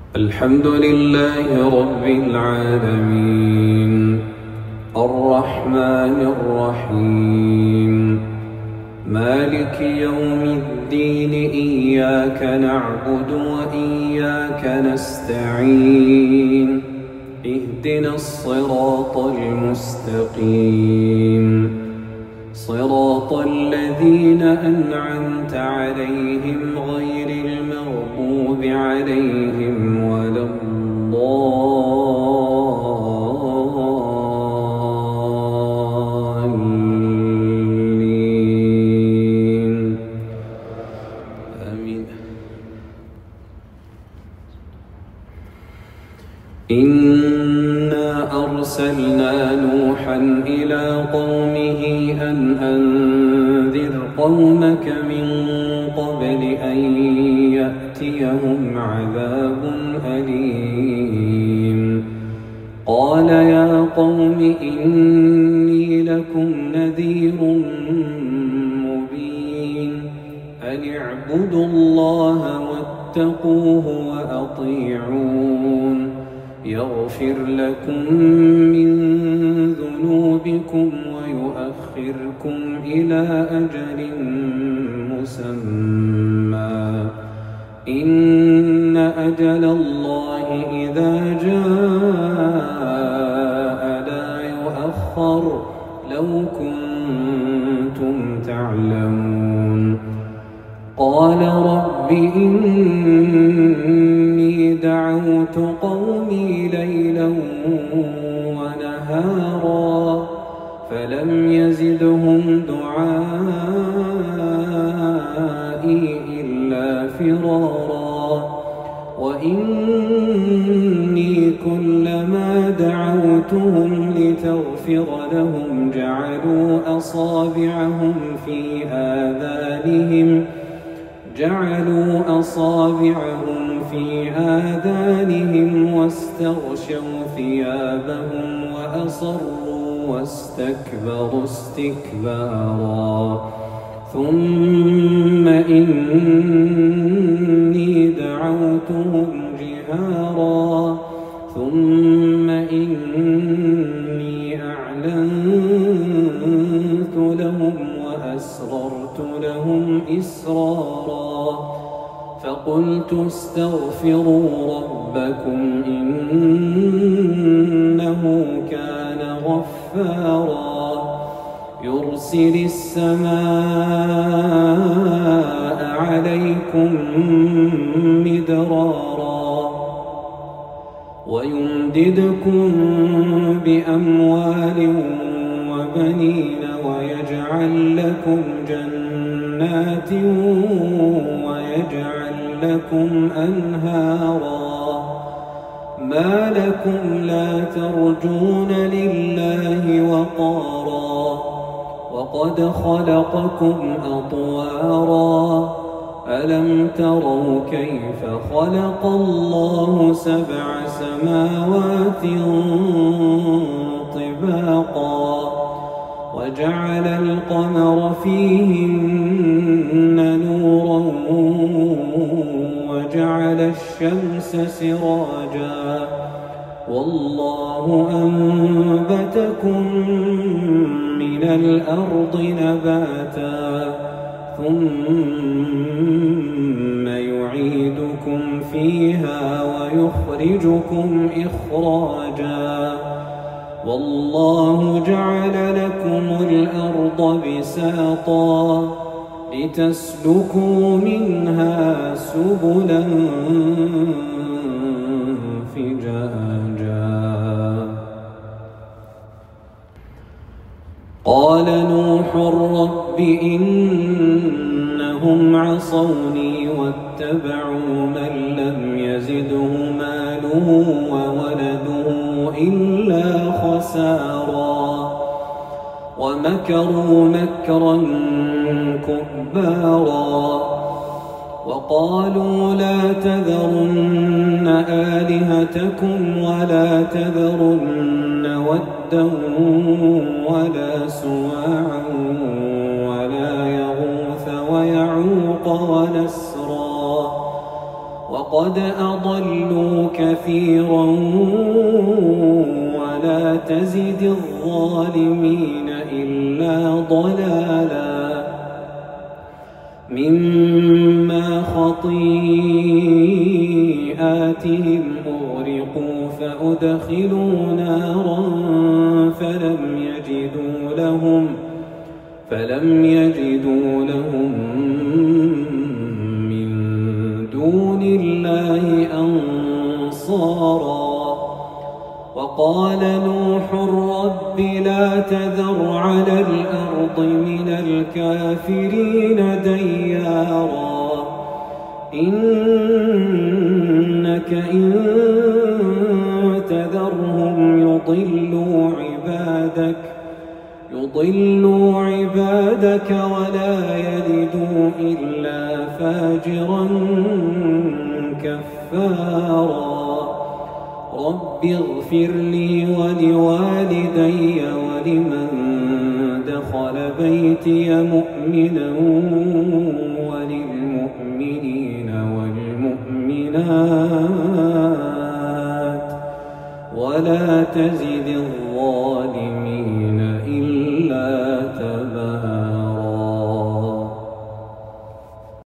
الحمد لله رب العالمين الرحمن الرحيم مالك يوم الدين إياك نعبد وإياك نستعين اهدنا الصراط المستقيم صراط الذين أنعمت عليهم غير المغضوب عليهم ولا الضالين آمين. إنا أرسلنا نوحا إلى قومه أن أنذر قومك من قبل أن يأتيهم عذاب أليم. قال يا قوم إني لكم نذير مبين أن اعبدوا الله واتقوه وأطيعون يغفر لكم من ذنوبكم ويؤخركم إلى أجل مسمى إن أجل الله إذا جاء لا يؤخر لو كنتم تعلمون. قال رب إني دعوت قومي ليلا ونهارا فلم يزدهم دعائي إلا فرارا وإني كلما دعوتهم لتغفر لهم جعلوا أصابعهم في آذانهم واستغشوا ثيابهم وأصروا واستكبروا استكبارا ثم إني دعوتهم جهارا ثم إني أعلنت لهم وأسررت لهم إسرارا فقلت استغفروا ربكم إنه كان غفارا يرسل السماء عليكم مدرارا ويمددكم بأموال وبنين ويجعل لكم جنات ويجعل لكم أنهارا. ما لكم لا ترجون لله وقارا وقد خلقكم أطوارا ألم تروا كيف خلق الله 7 سماوات طباقا وجعل القمر فيهن نورا وجعل الشمس سراجا والله أنبتكم من الأرض نباتا ثم يعيدكم فيها ويخرجكم إخراجا والله جعل لكم الأرض بساطا لتسلكوا منها سبلا فجاجا. قال نوح رب إنهم عصوني واتبعوا من لم يزده ماله وولده إلا خسارا ومكروا مكرا كبارا وقالوا لا تذرن آلهتكم ولا تذرن ودا ولا سواعا ولا يغوث ويعوق ونسرا وقد أضلوا كثيرا ولا تزد الظالمين إلا ضلالا مما خطيئاتهم أغرقوا فأدخلوا نارا فلم يجدوا لهم من دون الله أنصارا وقال نوح رب لا تذر على الأرض من الكافرين ديارا إنك إن تذرهم يضلوا عبادك ولا يلدوا إلا فاجرا كفارا رب اغفر لي ولوالدي ولمن دخل بيتي مؤمنا وللمؤمنين والمؤمنات ولا تزد